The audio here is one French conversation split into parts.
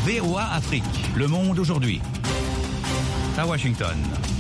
VOA Afrique, le monde aujourd'hui. À Washington.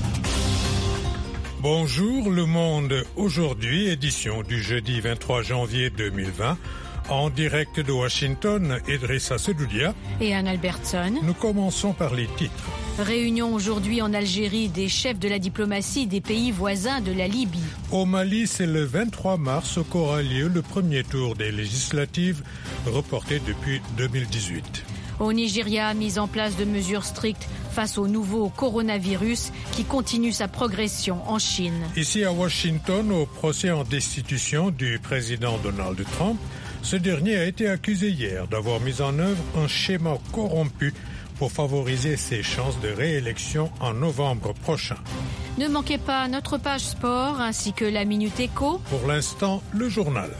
Bonjour, le monde aujourd'hui, édition du jeudi 23 janvier 2020. En direct de Washington, Idrissa Sedoudia et Anne Albertson. Nous commençons par les titres. Réunion aujourd'hui en Algérie des chefs de la diplomatie des pays voisins de la Libye. Au Mali, c'est le 23 mars qu'aura lieu le premier tour des législatives, reporté depuis 2018. Au Nigeria, mise en place de mesures strictes face au nouveau coronavirus qui continue sa progression en Chine. Ici à Washington, au procès en destitution du président Donald Trump, ce dernier a été accusé hier d'avoir mis en œuvre un schéma corrompu pour favoriser ses chances de réélection en novembre prochain. Ne manquez pas notre page sport ainsi que la Minute Éco. Pour l'instant, le journal.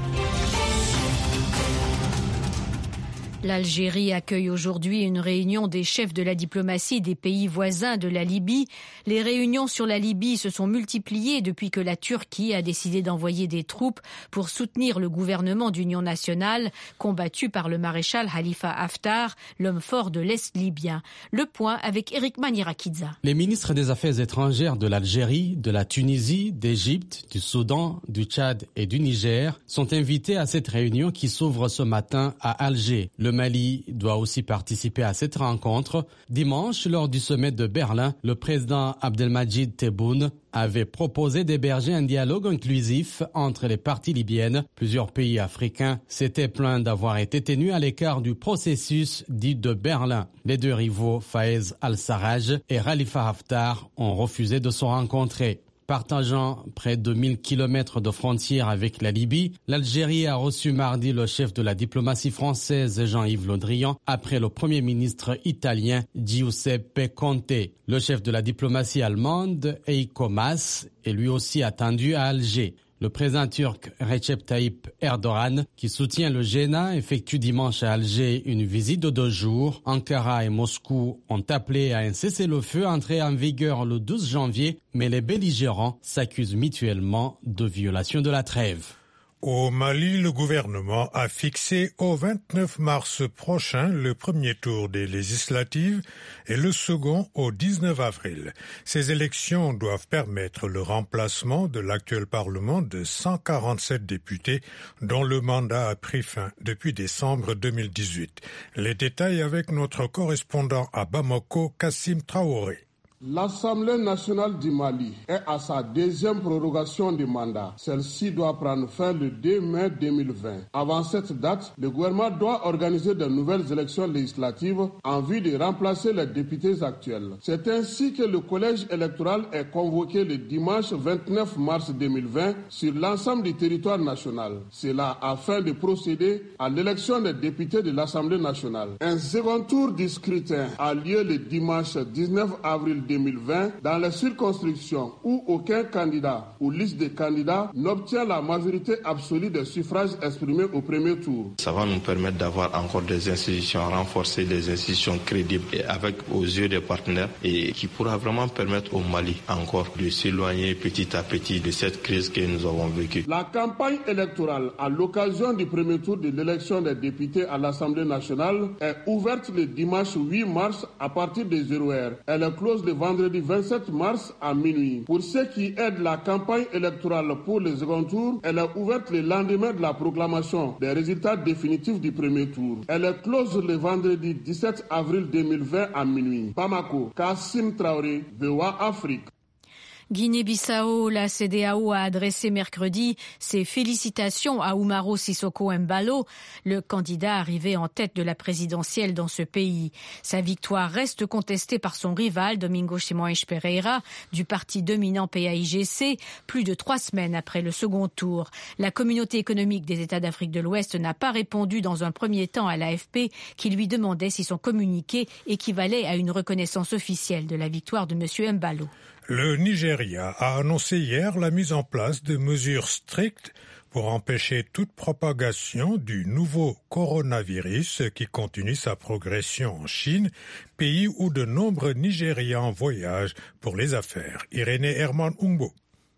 L'Algérie accueille aujourd'hui une réunion des chefs de la diplomatie des pays voisins de la Libye. Les réunions sur la Libye se sont multipliées depuis que la Turquie a décidé d'envoyer des troupes pour soutenir le gouvernement d'union nationale combattu par le maréchal Khalifa Haftar, l'homme fort de l'Est libyen. Le point avec Eric Manirakidza. Les ministres des Affaires étrangères de l'Algérie, de la Tunisie, d'Égypte, du Soudan, du Tchad et du Niger sont invités à cette réunion qui s'ouvre ce matin à Alger. Le Mali doit aussi participer à cette rencontre. Dimanche, lors du sommet de Berlin, le président Abdelmadjid Tebboune avait proposé d'héberger un dialogue inclusif entre les parties libyennes. Plusieurs pays africains s'étaient plaints d'avoir été tenus à l'écart du processus dit de Berlin. Les deux rivaux, Fayez al-Sarraj et Khalifa Haftar, ont refusé de se rencontrer. Partageant près de 1000 kilomètres de frontières avec la Libye, l'Algérie a reçu mardi le chef de la diplomatie française Jean-Yves Le Drian après le premier ministre italien Giuseppe Conte. Le chef de la diplomatie allemande Heiko Maas est lui aussi attendu à Alger. Le président turc Recep Tayyip Erdogan, qui soutient le G7, effectue dimanche à Alger une visite de 2 jours. Ankara et Moscou ont appelé à un cessez-le-feu entré en vigueur le 12 janvier, mais les belligérants s'accusent mutuellement de violation de la trêve. Au Mali, le gouvernement a fixé au 29 mars prochain le premier tour des législatives et le second au 19 avril. Ces élections doivent permettre le remplacement de l'actuel Parlement de 147 députés dont le mandat a pris fin depuis décembre 2018. Les détails avec notre correspondant à Bamako, Kassim Traoré. L'Assemblée nationale du Mali est à sa deuxième prorogation du mandat. Celle-ci doit prendre fin le 2 mai 2020. Avant cette date, le gouvernement doit organiser de nouvelles élections législatives en vue de remplacer les députés actuels. C'est ainsi que le collège électoral est convoqué le dimanche 29 mars 2020 sur l'ensemble du territoire national. Cela afin de procéder à l'élection des députés de l'Assemblée nationale. Un second tour du scrutin a lieu le dimanche 19 avril 2020 dans les circonscriptions où aucun candidat ou liste de candidats n'obtient la majorité absolue des suffrages exprimés au premier tour. Ça va nous permettre d'avoir encore des institutions renforcées, des institutions crédibles et avec aux yeux des partenaires et qui pourra vraiment permettre au Mali encore de s'éloigner petit à petit de cette crise que nous avons vécue. La campagne électorale à l'occasion du premier tour de l'élection des députés à l'Assemblée nationale est ouverte le dimanche 8 mars à partir de 0h. Elle est close le vendredi 27 mars à minuit. Pour ceux qui aident la campagne électorale pour le second tour, elle est ouverte le lendemain de la proclamation des résultats définitifs du premier tour. Elle est close le vendredi 17 avril 2020 à minuit. Bamako, Kassim Traoré, VOA Afrique. Guinée-Bissau, la CEDEAO a adressé mercredi ses félicitations à Umaro Sissoko Embalo, le candidat arrivé en tête de la présidentielle dans ce pays. Sa victoire reste contestée par son rival Domingos Simões Pereira du parti dominant PAIGC, plus de 3 semaines après le second tour. La communauté économique des États d'Afrique de l'Ouest n'a pas répondu dans un premier temps à l'AFP qui lui demandait si son communiqué équivalait à une reconnaissance officielle de la victoire de M. Embalo. Le Nigeria a annoncé hier la mise en place de mesures strictes pour empêcher toute propagation du nouveau coronavirus qui continue sa progression en Chine, pays où de nombreux Nigérians voyagent pour les affaires. Irénée Herman Umbo.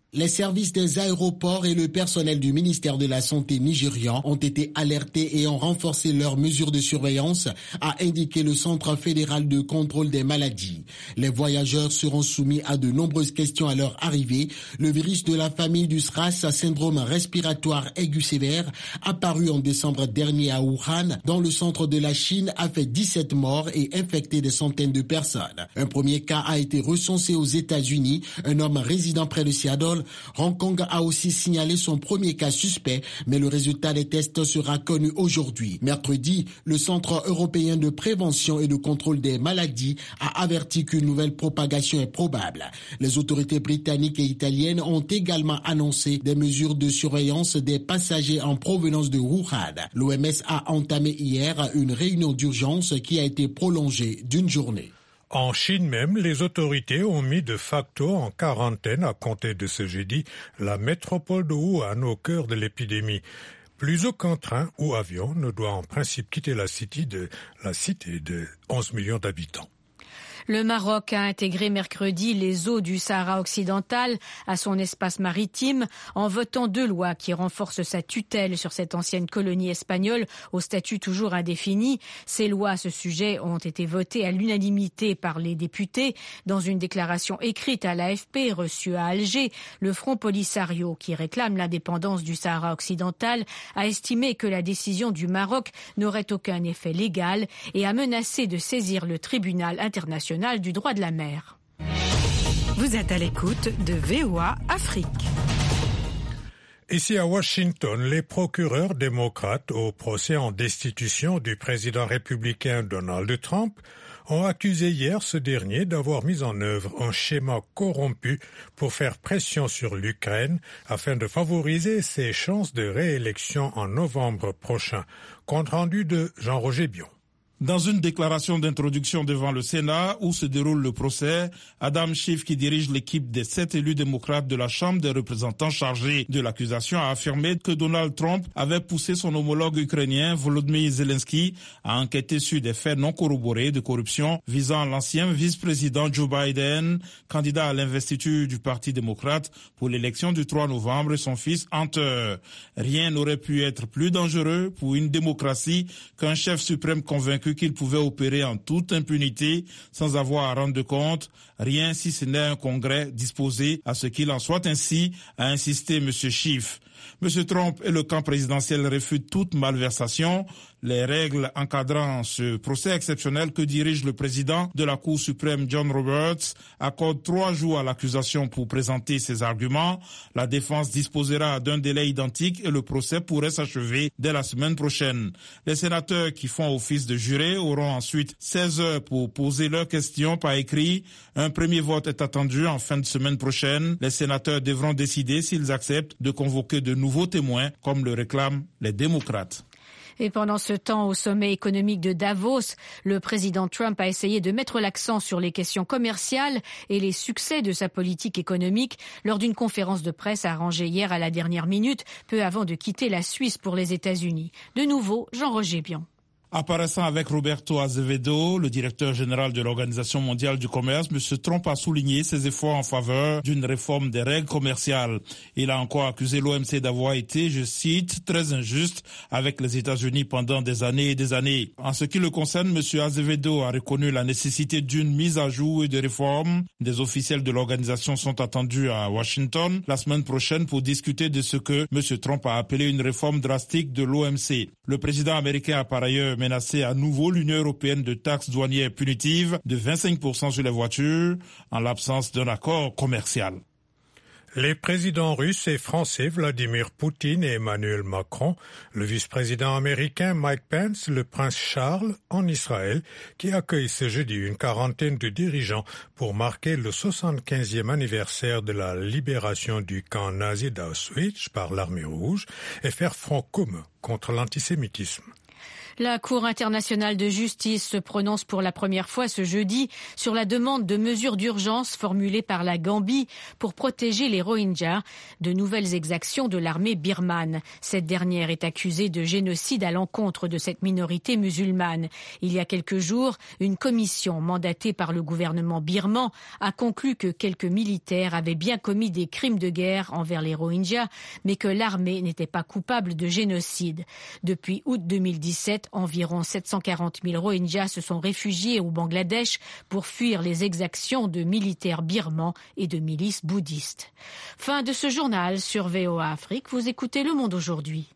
Les services des aéroports et le personnel du ministère de la Santé nigérian ont été alertés et ont renforcé leurs mesures de surveillance, a indiqué le Centre fédéral de contrôle des maladies. Les voyageurs seront soumis à de nombreuses questions à leur arrivée. Le virus de la famille du SRAS, syndrome respiratoire aigu sévère, apparu en décembre dernier à Wuhan, dans le centre de la Chine, a fait 17 morts et infecté des centaines de personnes. Un premier cas a été recensé aux États-Unis, un homme résidant près de Seattle. Hong Kong a aussi signalé son premier cas suspect, mais le résultat des tests sera connu aujourd'hui. Mercredi, le Centre européen de prévention et de contrôle des maladies a averti qu'une nouvelle propagation est probable. Les autorités britanniques et italiennes ont également annoncé des mesures de surveillance des passagers en provenance de Wuhan. L'OMS a entamé hier une réunion d'urgence qui a été prolongée d'une journée. En Chine même, les autorités ont mis de facto en quarantaine à compter de ce jeudi la métropole de Wuhan au cœur de l'épidémie. Plus aucun train ou avion ne doit en principe quitter la cité de 11 millions d'habitants. Le Maroc a intégré mercredi les eaux du Sahara occidental à son espace maritime en votant 2 lois qui renforcent sa tutelle sur cette ancienne colonie espagnole au statut toujours indéfini. Ces lois à ce sujet ont été votées à l'unanimité par les députés. Dans une déclaration écrite à l'AFP reçue à Alger, le Front Polisario, qui réclame l'indépendance du Sahara occidental, a estimé que la décision du Maroc n'aurait aucun effet légal et a menacé de saisir le tribunal international du droit de la mer. Vous êtes à l'écoute de VOA Afrique. Ici à Washington, les procureurs démocrates au procès en destitution du président républicain Donald Trump ont accusé hier ce dernier d'avoir mis en œuvre un schéma corrompu pour faire pression sur l'Ukraine afin de favoriser ses chances de réélection en novembre prochain. Compte rendu de Jean-Roger Bion. Dans une déclaration d'introduction devant le Sénat où se déroule le procès, Adam Schiff, qui dirige l'équipe des 7 élus démocrates de la Chambre des représentants chargés de l'accusation, a affirmé que Donald Trump avait poussé son homologue ukrainien Volodymyr Zelensky à enquêter sur des faits non corroborés de corruption visant l'ancien vice-président Joe Biden, candidat à l'investiture du Parti démocrate pour l'élection du 3 novembre, et son fils Hunter. Rien n'aurait pu être plus dangereux pour une démocratie qu'un chef suprême convaincu qu'il pouvait opérer en toute impunité sans avoir à rendre compte, rien si ce n'est un congrès disposé à ce qu'il en soit ainsi, a insisté M. Schiff. M. Trump et le camp présidentiel réfutent toute malversation. Les règles encadrant ce procès exceptionnel que dirige le président de la Cour suprême John Roberts accordent 3 jours à l'accusation pour présenter ses arguments. La défense disposera d'un délai identique et le procès pourrait s'achever dès la semaine prochaine. Les sénateurs qui font office de jurés auront ensuite 16 heures pour poser leurs questions par écrit. Un premier vote est attendu en fin de semaine prochaine. Les sénateurs devront décider s'ils acceptent de convoquer de nouveaux témoins, comme le réclament les démocrates. Et pendant ce temps, au sommet économique de Davos, le président Trump a essayé de mettre l'accent sur les questions commerciales et les succès de sa politique économique lors d'une conférence de presse arrangée hier à la dernière minute, peu avant de quitter la Suisse pour les États-Unis. De nouveau, Jean-Roger Bion. Apparaissant avec Roberto Azevedo, le directeur général de l'Organisation mondiale du commerce, M. Trump a souligné ses efforts en faveur d'une réforme des règles commerciales. Il a encore accusé l'OMC d'avoir été, je cite, très injuste avec les États-Unis pendant des années et des années. En ce qui le concerne, M. Azevedo a reconnu la nécessité d'une mise à jour et de réformes. Des officiels de l'organisation sont attendus à Washington la semaine prochaine pour discuter de ce que M. Trump a appelé une réforme drastique de l'OMC. Le président américain a par ailleurs menacé à nouveau l'Union européenne de taxes douanières punitives de 25% sur les voitures en l'absence d'un accord commercial. Les présidents russes et français Vladimir Poutine et Emmanuel Macron, le vice-président américain Mike Pence, le prince Charles en Israël, qui accueille ce jeudi une quarantaine de dirigeants pour marquer le 75e anniversaire de la libération du camp nazi d'Auschwitz par l'armée rouge et faire front commun contre l'antisémitisme. La Cour internationale de justice se prononce pour la première fois ce jeudi sur la demande de mesures d'urgence formulée par la Gambie pour protéger les Rohingyas de nouvelles exactions de l'armée birmane. Cette dernière est accusée de génocide à l'encontre de cette minorité musulmane. Il y a quelques jours, une commission mandatée par le gouvernement birman a conclu que quelques militaires avaient bien commis des crimes de guerre envers les Rohingyas, mais que l'armée n'était pas coupable de génocide. Depuis août 2017, environ 740 000 Rohingyas se sont réfugiés au Bangladesh pour fuir les exactions de militaires birmans et de milices bouddhistes. Fin de ce journal sur VOA Afrique. Vous écoutez Le Monde aujourd'hui.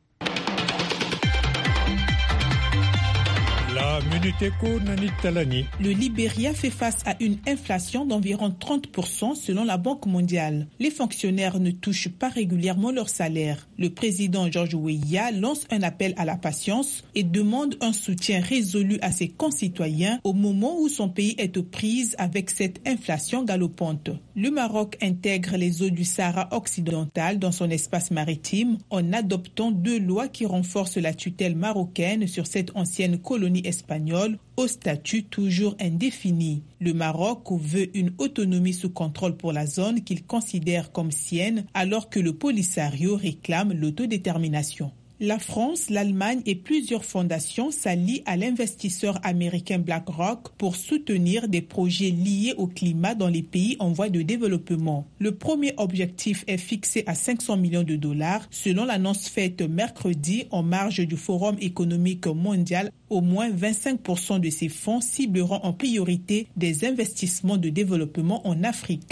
La Minute Éco, Nanit Talani. Le Libéria fait face à une inflation d'environ 30% selon la Banque mondiale. Les fonctionnaires ne touchent pas régulièrement leur salaire. Le président George Weah lance un appel à la patience et demande un soutien résolu à ses concitoyens au moment où son pays est aux prises avec cette inflation galopante. Le Maroc intègre les eaux du Sahara occidental dans son espace maritime en adoptant 2 lois qui renforcent la tutelle marocaine sur cette ancienne colonie espagnole au statut toujours indéfini. Le Maroc veut une autonomie sous contrôle pour la zone qu'il considère comme sienne, alors que le Polisario réclame l'autodétermination. La France, l'Allemagne et plusieurs fondations s'allient à l'investisseur américain BlackRock pour soutenir des projets liés au climat dans les pays en voie de développement. Le premier objectif est fixé à 500 millions de dollars, selon l'annonce faite mercredi en marge du Forum économique mondial. Au moins 25% de ces fonds cibleront en priorité des investissements de développement en Afrique.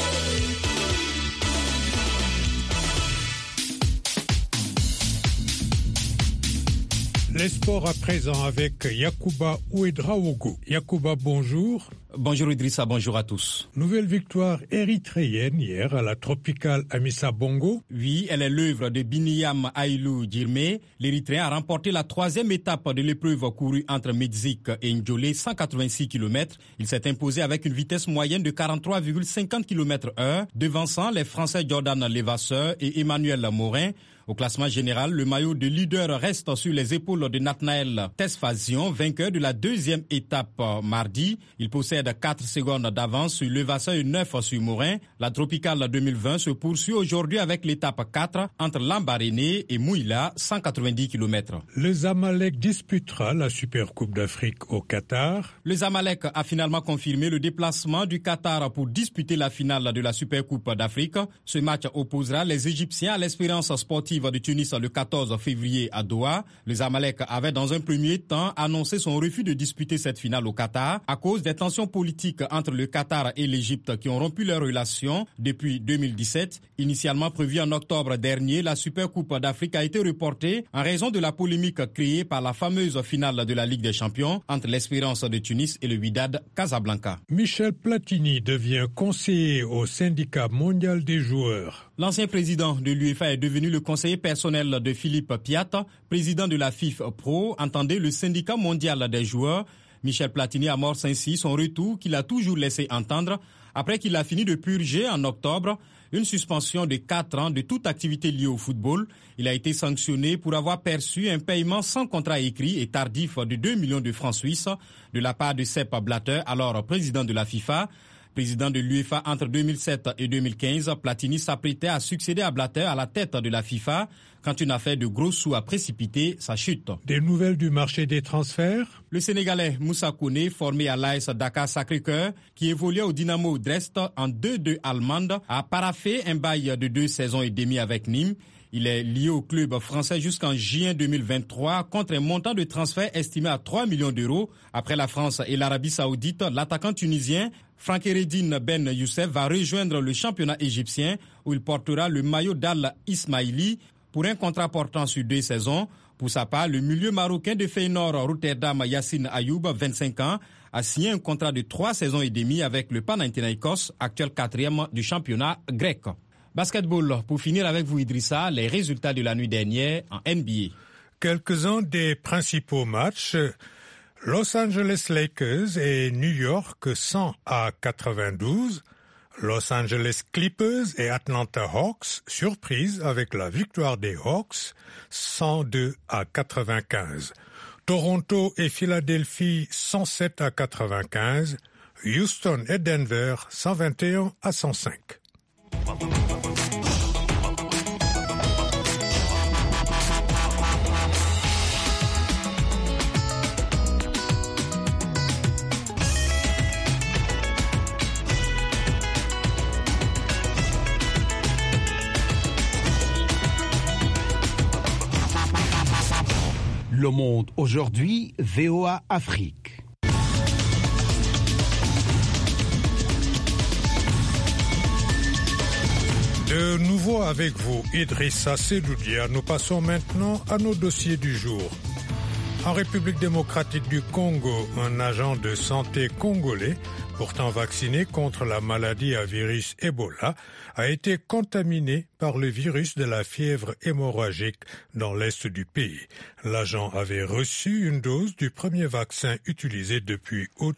Les sports à présent avec Yacouba Ouedraogo. Yacouba, bonjour. Bonjour Idrissa, bonjour à tous. Nouvelle victoire érythréenne hier à la tropicale Amissa Bongo. Oui, elle est l'œuvre de Binyam Aïlou Djirmé. L'Érythréen a remporté la 3e étape de l'épreuve courue entre Medzic et Ndjolé, 186 km. Il s'est imposé avec une vitesse moyenne de 43,50 km/h, devançant les Français Jordan Levasseur et Emmanuel Morin. Au classement général, le maillot de leader reste sur les épaules de Nathanaël Tesfazion, vainqueur de la 2e étape mardi. Il possède 4 secondes d'avance sur Levasseur et 9 sur Morin. La tropicale 2020 se poursuit aujourd'hui avec l'étape 4 entre Lambaréné et Mouila, 190 km. Le Zamalek disputera la Supercoupe d'Afrique au Qatar. Le Zamalek a finalement confirmé le déplacement du Qatar pour disputer la finale de la Supercoupe d'Afrique. Ce match opposera les Égyptiens à l'Espérance sportive de Tunis le 14 février à Doha. Le Zamalek avait dans un premier temps annoncé son refus de disputer cette finale au Qatar à cause des tensions politiques entre le Qatar et l'Égypte qui ont rompu leurs relations depuis 2017. Initialement prévue en octobre dernier, la Supercoupe d'Afrique a été reportée en raison de la polémique créée par la fameuse finale de la Ligue des Champions entre l'Espérance de Tunis et le Wydad Casablanca. Michel Platini devient conseiller au syndicat mondial des joueurs. L'ancien président de l'UEFA est devenu le conseiller personnel de Philippe Piat, président de la FIFA Pro, entendez le syndicat mondial des joueurs. Michel Platini amorce ainsi son retour qu'il a toujours laissé entendre après qu'il a fini de purger en octobre une suspension de 4 ans de toute activité liée au football. Il a été sanctionné pour avoir perçu un paiement sans contrat écrit et tardif de 2 millions de francs suisses de la part de Sepp Blatter, alors président de la FIFA. Président de l'UEFA entre 2007 et 2015, Platini s'apprêtait à succéder à Blatter à la tête de la FIFA quand une affaire de gros sous a précipité sa chute. Des nouvelles du marché des transferts? Le Sénégalais Moussa Koné, formé à l'AS Dakar Sacré-Cœur, qui évoluait au Dynamo Dresde en 2-2 allemande, a paraphé un bail de 2 saisons et demie avec Nîmes. Il est lié au club français jusqu'en juin 2023 contre un montant de transfert estimé à 3 millions d'euros. Après la France et l'Arabie Saoudite, l'attaquant tunisien Franck Eredine Ben Youssef va rejoindre le championnat égyptien où il portera le maillot d'Al Ismaili pour un contrat portant sur 2 saisons. Pour sa part, le milieu marocain de Feyenoord Rotterdam Yassine Ayoub, 25 ans, a signé un contrat de 3 saisons et demie avec le Panathinaikos, actuel 4e du championnat grec. Basketball, pour finir avec vous Idrissa, les résultats de la nuit dernière en NBA. Quelques-uns des principaux matchs. Los Angeles Lakers et New York 100-92. Los Angeles Clippers et Atlanta Hawks, surprise avec la victoire des Hawks 102-95. Toronto et Philadelphie 107-95, Houston et Denver 121-105. Le Monde aujourd'hui, VOA Afrique. De nouveau avec vous, Idrissa Seloudia. Nous passons maintenant à nos dossiers du jour. En République démocratique du Congo, un agent de santé congolais, pourtant vacciné contre la maladie à virus Ebola, a été contaminé par le virus de la fièvre hémorragique dans l'est du pays. L'agent avait reçu une dose du premier vaccin utilisé depuis août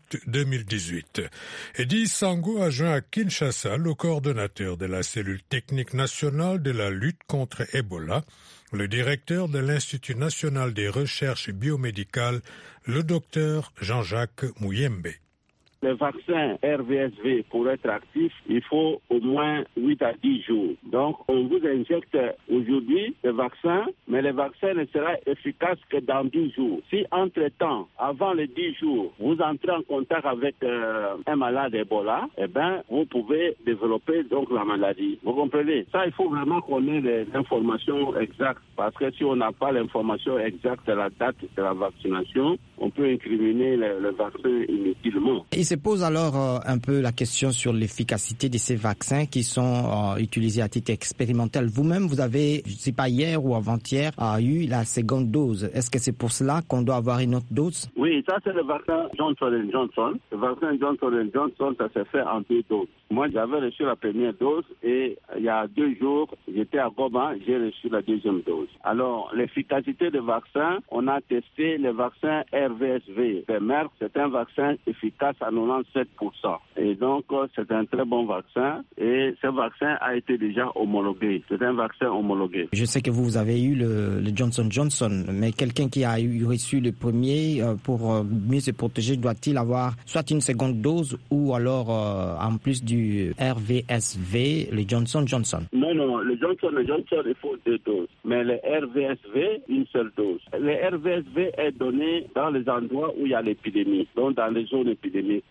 2018. Eddie Sango a joint à Kinshasa le coordonnateur de la cellule technique nationale de la lutte contre Ebola, le directeur de l'Institut national des recherches biomédicales, le docteur Jean-Jacques Mouyembe. Le vaccin RVSV, pour être actif, il faut au moins 8 à 10 jours. Donc, on vous injecte aujourd'hui le vaccin, mais le vaccin ne sera efficace que dans 10 jours. Si, entre-temps, avant les 10 jours, vous entrez en contact avec un malade Ebola, eh ben, vous pouvez développer donc la maladie. Vous comprenez? Ça, il faut vraiment qu'on ait l'information exacte, parce que si on n'a pas l'information exacte de la date de la vaccination, on peut incriminer le vaccin inutilement. Il se pose alors un peu la question sur l'efficacité de ces vaccins qui sont utilisés à titre expérimental. Vous-même, vous avez, je ne sais pas, hier ou avant-hier, eu la seconde dose. Est-ce que c'est pour cela qu'on doit avoir une autre dose? Oui, ça c'est le vaccin Johnson & Johnson. Le vaccin Johnson & Johnson, ça se fait en 2 doses. Moi, j'avais reçu la première dose et il y a 2 jours, j'étais à Goma, j'ai reçu la deuxième dose. Alors, l'efficacité des vaccins, on a testé le vaccin RVSV de Merck. C'est un vaccin efficace à 97%. Et donc, c'est un très bon vaccin et ce vaccin a été déjà homologué. C'est un vaccin homologué. Je sais que vous avez eu le Johnson & Johnson, mais quelqu'un qui a reçu le premier, pour mieux se protéger, doit-il avoir soit une seconde dose ou alors, en plus du RVSV, le Johnson & Johnson? Non, le Johnson & Johnson, il faut 2 doses. Mais le RVSV, une seule dose. Le RVSV est donné dans les endroits où il y a l'épidémie, donc dans les zones épidémiques,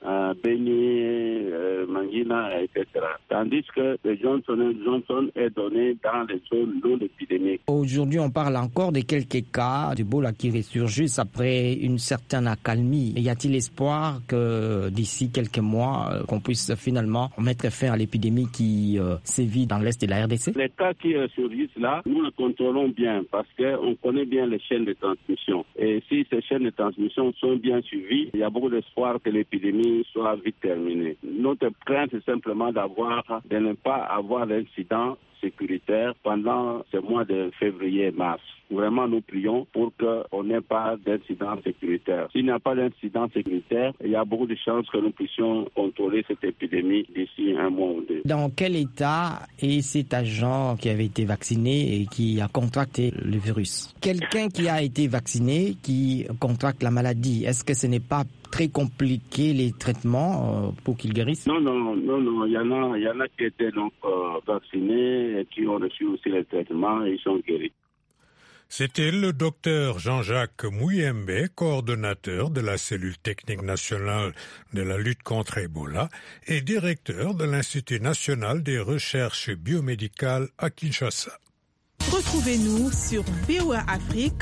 Beni, Mangina, etc. Tandis que le Johnson & Johnson est donné dans les zones non épidémiques. Aujourd'hui, on parle encore de quelques cas d'Ebola qui ressurgissent après une certaine accalmie. Y a-t-il espoir que d'ici quelques mois, qu'on puisse finalement mettre fin à l'épidémie qui sévit dans l'est de la RDC? Les cas qui surgissent là, nous le contrôlons bien parce qu'on connaît bien les chaînes de transmission. Et si ces chaînes de transmission sont bien suivies, il y a beaucoup d'espoir que l'épidémie soit vite terminée. Notre crainte, c'est simplement de ne pas avoir d'incident sécuritaire pendant ce mois de février-mars. Vraiment, nous prions pour qu'on n'ait pas d'incident sécuritaire. S'il n'y a pas d'incident sécuritaire, il y a beaucoup de chances que nous puissions contrôler cette épidémie d'ici 1 mois ou 2. Dans quel état est cet agent qui avait été vacciné et qui a contracté le virus? Quelqu'un qui a été vacciné, qui contracte la maladie, est-ce que ce n'est pas très compliqué les traitements pour qu'ils guérissent? Non, il y en a qui étaient donc vaccinés et qui ont reçu aussi les traitements et ils sont guéris. C'était le docteur Jean-Jacques Mouyembe, coordonnateur de la cellule technique nationale de la lutte contre Ebola et directeur de l'Institut national des recherches biomédicales à Kinshasa. Retrouvez-nous sur VOA Afrique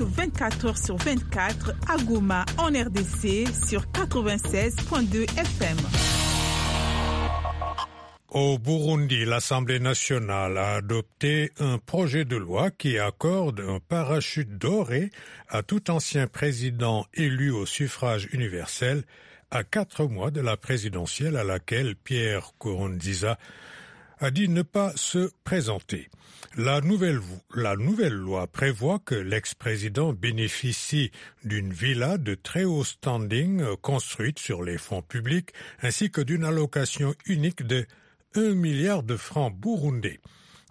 24h/24 à Goma en RDC sur 96.2 FM. Au Burundi, l'Assemblée nationale a adopté un projet de loi qui accorde un parachute doré à tout ancien président élu au suffrage universel à 4 mois de la présidentielle à laquelle Pierre Nkurunziza a dit ne pas se présenter. La nouvelle loi prévoit que l'ex-président bénéficie d'une villa de très haut standing construite sur les fonds publics ainsi que d'une allocation unique de 1 milliard de francs burundais.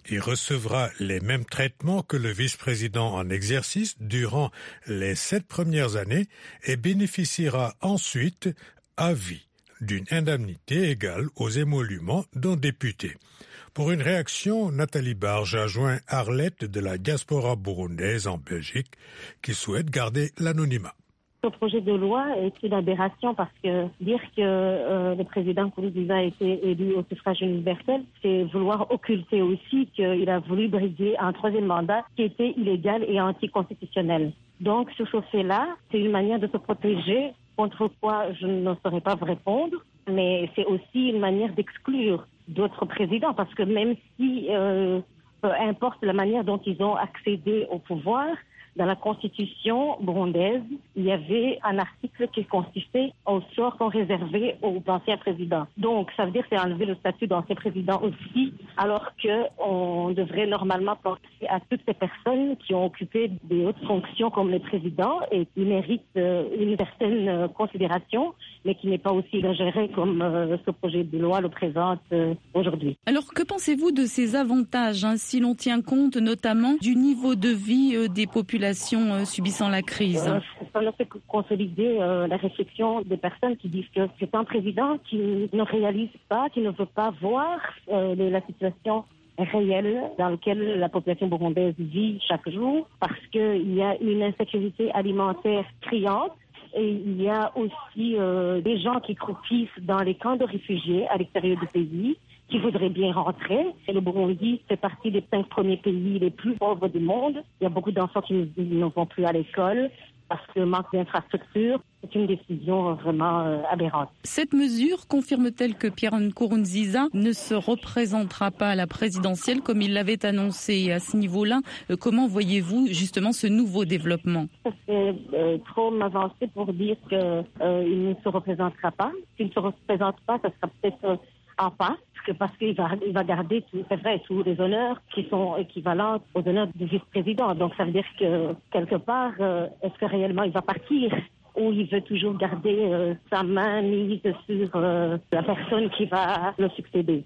Il recevra les mêmes traitements que le vice-président en exercice durant les 7 premières années et bénéficiera ensuite à vie d'une indemnité égale aux émoluments d'un député. Pour une réaction, Nathalie Barge a joint Arlette de la diaspora burundaise en Belgique qui souhaite garder l'anonymat. Ce projet de loi est une aberration parce que dire que le président Nkurunziza a été élu au suffrage universel, c'est vouloir occulter aussi qu'il a voulu briguer un troisième mandat qui était illégal et anticonstitutionnel. Donc sur ce fait-là, c'est une manière de se protéger, contre quoi je ne saurais pas vous répondre, mais c'est aussi une manière d'exclure d'autres présidents parce que même si, peu importe la manière dont ils ont accédé au pouvoir, dans la constitution burundaise, il y avait un article qui consistait au sort qu'on réservait aux anciens présidents. Donc, ça veut dire que c'est enlever le statut d'ancien président aussi, alors qu'on devrait normalement penser à toutes ces personnes qui ont occupé des hautes fonctions comme les présidents et qui méritent une certaine considération, mais qui n'est pas aussi exagérée comme ce projet de loi le présente aujourd'hui. Alors, que pensez-vous de ces avantages, si l'on tient compte notamment du niveau de vie des populations subissant la crise? Ça ne fait que consolider la réflexion des personnes qui disent que c'est un président qui ne réalise pas, qui ne veut pas voir la situation réelle dans laquelle la population burundaise vit chaque jour, parce qu'il y a une insécurité alimentaire criante. Et il y a aussi des gens qui croupissent dans les camps de réfugiés à l'extérieur du pays, qui voudraient bien rentrer. Et le Burundi fait partie des 5 premiers pays les plus pauvres du monde. Il y a beaucoup d'enfants qui ne vont plus à l'école parce que manque d'infrastructures. C'est une décision vraiment aberrante. Cette mesure confirme-t-elle que Pierre Nkurunziza ne se représentera pas à la présidentielle comme il l'avait annoncé à ce niveau-là? Comment voyez-vous justement ce nouveau développement? C'est trop m'avancer pour dire qu'il ne se représentera pas. S'il ne se représente pas, ça sera peut-être en passe, parce qu'il va garder, c'est vrai, tous les honneurs qui sont équivalents aux honneurs du vice-président. Donc ça veut dire que quelque part, est-ce que réellement il va partir ou il veut toujours garder sa main mise sur la personne qui va le succéder?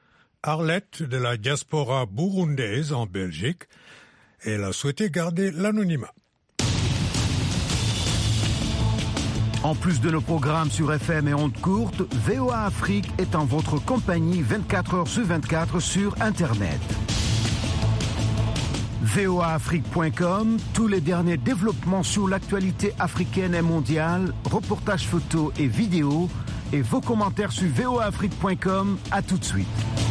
Arlette de la diaspora burundaise en Belgique, elle a souhaité garder l'anonymat. En plus de nos programmes sur FM et ondes courtes, VOA Afrique est en votre compagnie 24 heures sur 24 sur Internet. voaafrique.com, tous les derniers développements sur l'actualité africaine et mondiale, reportages photos et vidéos, et vos commentaires sur voaafrique.com. À tout de suite.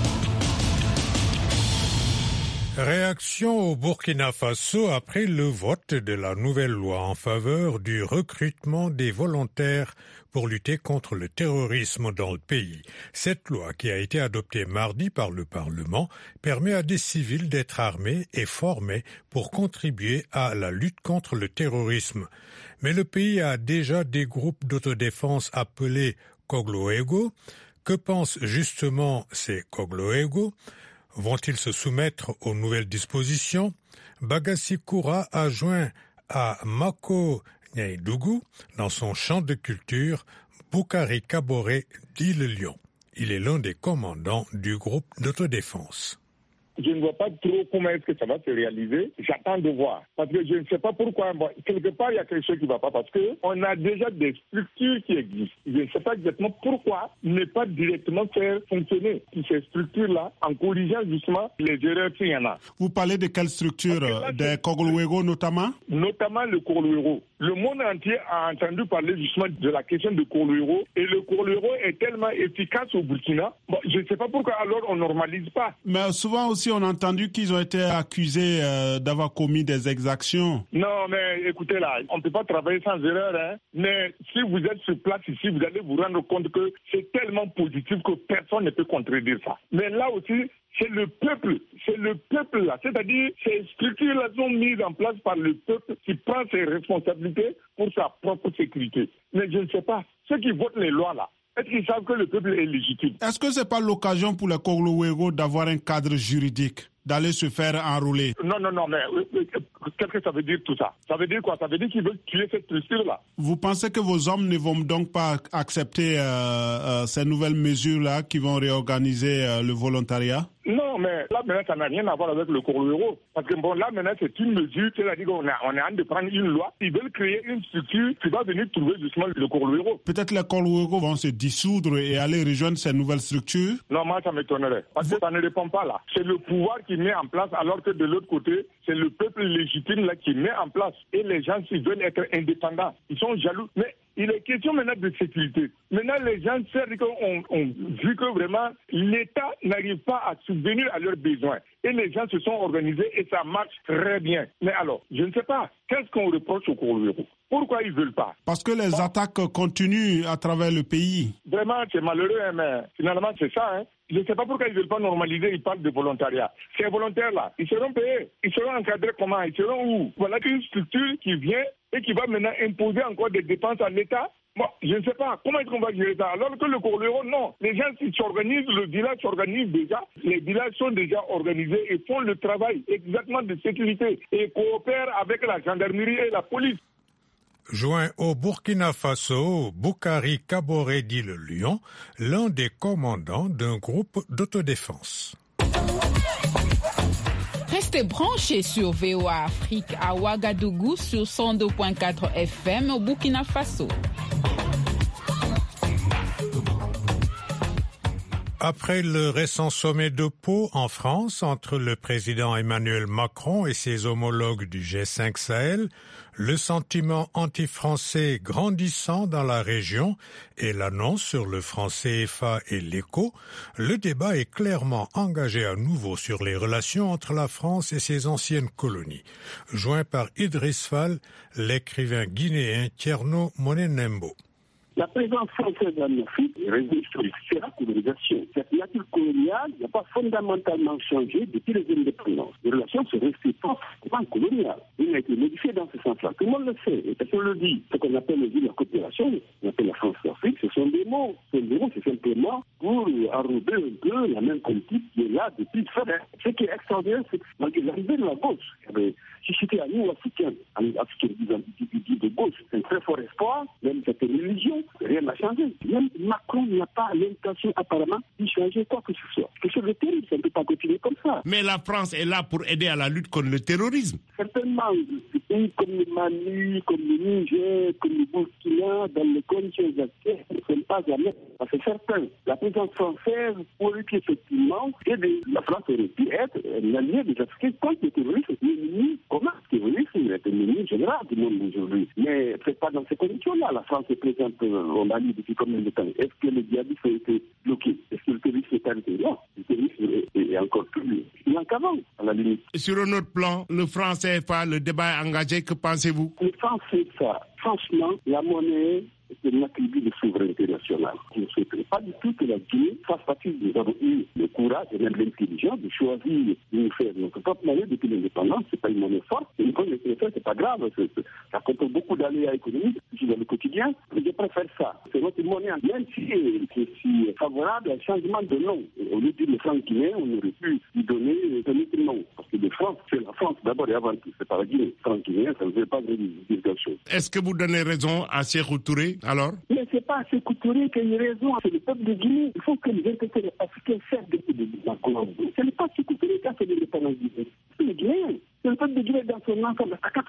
Réaction au Burkina Faso après le vote de la nouvelle loi en faveur du recrutement des volontaires pour lutter contre le terrorisme dans le pays. Cette loi, qui a été adoptée mardi par le Parlement, permet à des civils d'être armés et formés pour contribuer à la lutte contre le terrorisme. Mais le pays a déjà des groupes d'autodéfense appelés Kogloego. Que pensent justement ces Kogloego? Vont-ils se soumettre aux nouvelles dispositions? Bagassi Koura a joint à Mako Nyaidougou dans son champ de culture Boukari Kaboré d'Île-Lyon. Il est l'un des commandants du groupe d'autodéfense. Je ne vois pas trop comment est-ce que ça va se réaliser. J'attends de voir. Parce que je ne sais pas pourquoi. Bon, quelque part, il y a quelque chose qui ne va pas. Parce qu'on a déjà des structures qui existent. Je ne sais pas exactement pourquoi ne pas directement faire fonctionner ces structures-là en corrigeant justement les erreurs s'il y en a. Vous parlez de quelle structure? Des Kogloego notamment? Notamment le Kogloego. Le monde entier a entendu parler justement de la question de Kogloego. Et le Kogloego est tellement efficace au Burkina. Bon, je ne sais pas pourquoi alors on ne normalise pas. Mais souvent aussi, on a entendu qu'ils ont été accusés d'avoir commis des exactions. Non, mais écoutez là, on ne peut pas travailler sans erreur. Hein. Mais si vous êtes sur place ici, vous allez vous rendre compte que c'est tellement positif que personne ne peut contredire ça. Mais là aussi, c'est le peuple là. C'est-à-dire, ces structures-là sont mises en place par le peuple qui prend ses responsabilités pour sa propre sécurité. Mais je ne sais pas, ceux qui votent les lois là, est-ce qu'ils savent que le peuple est légitime? Est-ce que c'est pas l'occasion pour les Kogloego d'avoir un cadre juridique, d'aller se faire enrôler? Non, mais qu'est-ce que ça veut dire tout ça? Ça veut dire quoi? Ça veut dire qu'ils veulent tuer cette structure-là. Vous pensez que vos hommes ne vont donc pas accepter ces nouvelles mesures-là qui vont réorganiser le volontariat? Non, Non, mais là, maintenant, ça n'a rien à voir avec le cours euro. Parce que bon, là, maintenant, c'est une mesure, c'est-à-dire qu'on est en train de prendre une loi. Ils veulent créer une structure qui va venir trouver justement le cours euro. Peut-être les cours euro vont se dissoudre et aller rejoindre ces nouvelles structures? Non, moi, ça m'étonnerait. Parce que ça ne répond pas là. C'est le pouvoir qui met en place, alors que de l'autre côté, c'est le peuple légitime là qui met en place. Et les gens, s'ils veulent être indépendants, ils sont jaloux. Mais il est question maintenant de sécurité. Maintenant, les gens ont vu que vraiment l'État n'arrive pas à subvenir à leurs besoins. Et les gens se sont organisés et ça marche très bien. Mais alors, je ne sais pas, qu'est-ce qu'on reproche au cours euro? Pourquoi ils ne veulent pas? Parce que les attaques continuent à travers le pays. Vraiment, c'est malheureux, mais finalement, c'est ça. Hein. Je ne sais pas pourquoi ils ne veulent pas normaliser, ils parlent de volontariat. Ces volontaires-là, ils seront payés. Ils seront encadrés comment? Ils seront où? Voilà une structure qui vient et qui va maintenant imposer encore des dépenses à l'État. Bon, je ne sais pas. Comment est-ce qu'on va gérer ça? Alors que le cours euro, non. Les gens, s'ils s'organisent, le village s'organise déjà. Les villages sont déjà organisés et font le travail exactement de sécurité et coopèrent avec la gendarmerie et la police. Joint au Burkina Faso, Boukari Kaboré dit le Lion, l'un des commandants d'un groupe d'autodéfense. Restez branchés sur VOA Afrique à Ouagadougou sur 102.4 FM au Burkina Faso. Après le récent sommet de Pau en France entre le président Emmanuel Macron et ses homologues du G5 Sahel, le sentiment anti-français grandissant dans la région et l'annonce sur le franc CFA et l'écho, le débat est clairement engagé à nouveau sur les relations entre la France et ses anciennes colonies. Joint par Idriss Fall, l'écrivain guinéen Thierno Monenembo. La présence française en Afrique, les raisons historiques, c'est la colonisation. Cette nature coloniale n'a pas fondamentalement changé depuis les indépendances. Les relations se restent forcément coloniales. Il a été modifié dans ce sens-là. Tout le monde le sait. Et personne le dit. Ce qu'on appelle aujourd'hui la coopération, on appelle la France-Afrique, ce sont des mots. C'est simplement pour arrober un peu la même politique qui est là depuis très longtemps. Ce qui est extraordinaire, c'est que malgré l'arrivée de la gauche, qui avait suscité à nous, Africains de gauche, c'est un très fort espoir, même cette religion, rien n'a changé. Même Macron n'a pas l'intention apparemment de changer quoi que ce soit. Quelque chose de terrible, ça ne peut pas continuer comme ça. Mais la France est là pour aider à la lutte contre le terrorisme. Certainement, des pays comme le Mali, comme le Niger, comme le Burkina, dans les conditions actuelles, ne sont pas jamais. Parce que certains, la présence française aurait pu effectivement aider. La France aurait pu être l'allié des Africains contre le terrorisme. L'ennemi commun, le terrorisme est un ennemi général du monde aujourd'hui. Mais c'est pas dans ces conditions-là. La France est présente au Mali depuis combien de temps? Est-ce que le djihadisme a été bloqué? Est-ce que le terrorisme est arrêté? Non. Le terrorisme est encore plus violent qu'avant, à la limite. Sur un autre plan, le franc CFA, le débat est engagé. Que pensez-vous? Le franc CFA, franchement, la monnaie est un attribut de souveraineté nationale. Je ne souhaiterais pas du tout que la Guinée fasse partie. Nous avons eu le courage et même l'intelligence de choisir de nous faire notre propre monnaie depuis l'indépendance. C'est pas une monnaie forte. Une monnaie CFA, c'est pas grave. Ça comporte beaucoup d'aléas économiques dans le quotidien. Je préfère ça. C'est notre monnaie. Même si je suis favorable à un changement de nom. Au lieu de dire le franc guinéen, on aurait pu lui donner un autre nom. Parce que le franc, c'est la France d'abord et avant tout. C'est pas la Guinée. Le franc guinéen, ça ne veut pas dire quelque chose. Est-ce que vous donnez raison à Sékou Touré, alors? Mais c'est pas Sékou Touré qui a eu raison, c'est le peuple de Guinée. Il faut que les intérêts africains servent de la Colombie. Ce n'est pas Sékou Touré qui a fait l'indépendance du Guinée. C'est le Guinéen. C'est le peuple de Guinée dans son ensemble à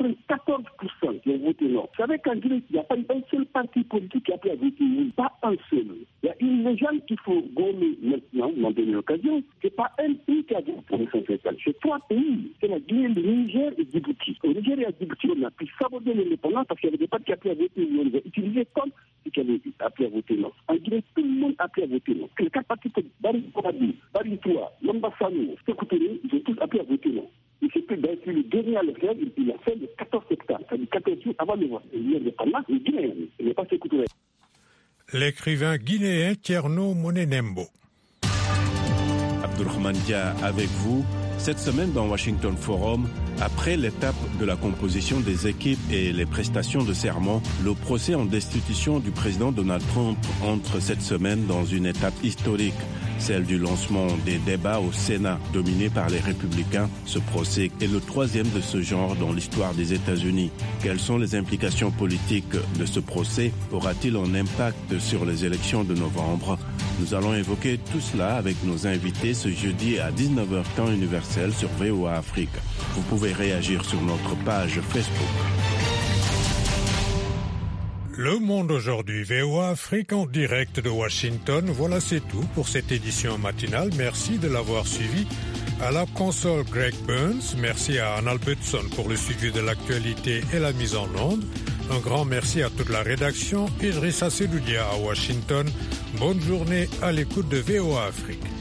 94% qui ont voté non. Vous savez qu'en Guinée, il n'y a pas un seul parti politique qui a pu voter non. Pas un seul. Il y a une légende qu'il faut gommer maintenant, m'en donner l'occasion. C'est pas un pays qui a voté pour les centrales. C'est 3 pays. C'est la Guinée, le Niger et Djibouti. Au Niger et à Djibouti, on a pu saboter l'indépendance parce qu'il y avait des partis qui a pu voter non. On les a utilisés comme ceux qui avaient appelé à voter non. En Guinée, tout le monde a appelé à voter non. Les 4 partis comme Barry Toua, Lombassano, Sékou Touré, ils ont tous appelé à voter non. Il s'est fait le dernier à le faire, il a fait le 14 septembre, c'est-à-dire 14 jours avant l'indépendance, le Guinéen, il n'est pas Sékou Touré. L'écrivain guinéen Thierno Monenembo. Abdourahmane Dia avec vous. Cette semaine dans Washington Forum, après l'étape de la composition des équipes et les prestations de serment, le procès en destitution du président Donald Trump entre cette semaine dans une étape historique, celle du lancement des débats au Sénat dominé par les républicains. Ce procès est le 3e de ce genre dans l'histoire des États-Unis. Quelles sont les implications politiques de ce procès? Aura-t-il un impact sur les élections de novembre? Nous allons évoquer tout cela avec nos invités ce jeudi à 19h temps universel sur VOA Afrique. Vous pouvez réagir sur notre page Facebook. Le Monde aujourd'hui, VOA Afrique en direct de Washington. Voilà, c'est tout pour cette édition matinale. Merci de l'avoir suivi. À la console, Greg Burns. Merci à Anna Albertson pour le suivi de l'actualité et la mise en onde. Un grand merci à toute la rédaction. Idrissa Seloudia à Washington. Bonne journée à l'écoute de VOA Afrique.